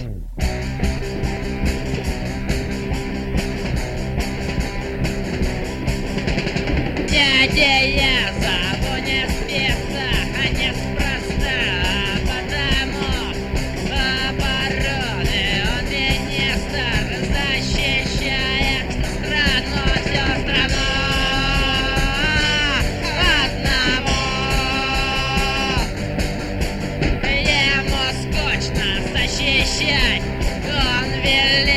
Дядя, я зову не спеца, а неспроста, а потому обороны он министр, защищает страну, всю страну одного. Ему скучно защищать, он велит